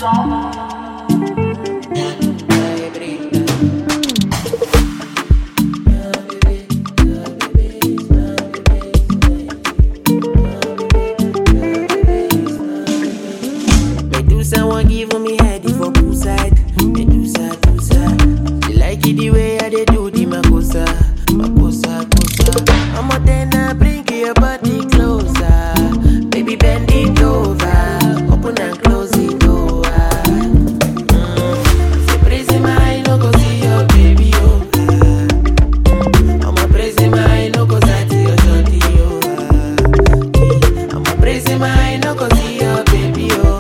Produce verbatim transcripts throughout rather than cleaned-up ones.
Medusa want give me head for poolside. Medusa, Medusa. She like it the way I dey do the makosa, makosa, makosa. I'm a tenna, bring your body closer. Baby, bend it over, open and close it door. Mm. Say praise my eye, no go see your baby, oh. I'm a praise my eye, no go sight your shorty, oh. I'm a praise my eye, no go see your baby, oh.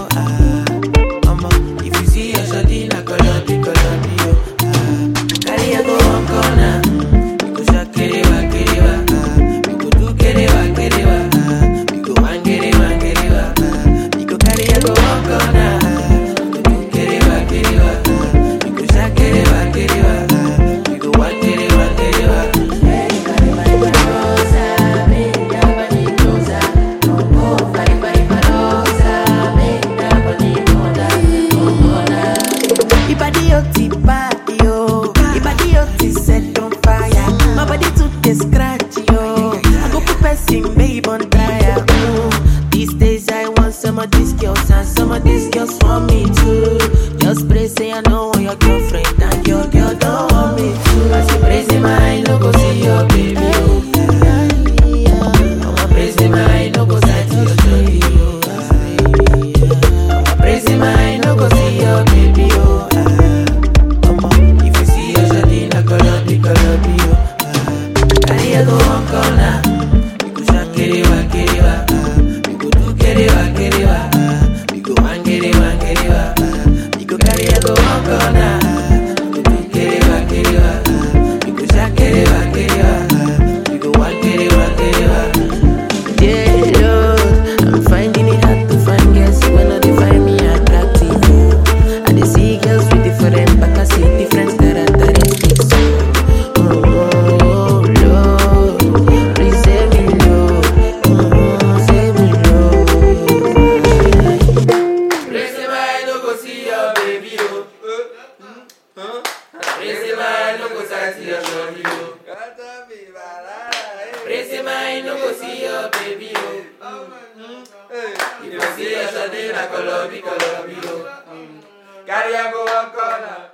Scratch yo, I go put person babe on trial. Mm. These days I want some of these girls and some of these girls want me too. Just pray say I know your girlfriend and your girl don't want me too. I say praise my eye, no go see your baby. Oh. I'm a praise my eye, no go sight your story. Oh. I'm a praise my eye, no go see your baby. Oh. I'm a, if you see your shawty, na colobi, colobi, oh. I go one corner, we go shake it, walk it, we go do get it, walk it, we go one get it, one get it, we go carry I go one corner, we go do get it, walk it, we go shake it, walk it, we go one get it, one get it. Yeah, Lord, I'm finding it hard to find girls when they find me attractive. I dey see girls with different, but I see different characteristics. Praise my no go see your baby, oh. If you see your shawty, na colobi, colobi, oh. Carry a go one corner.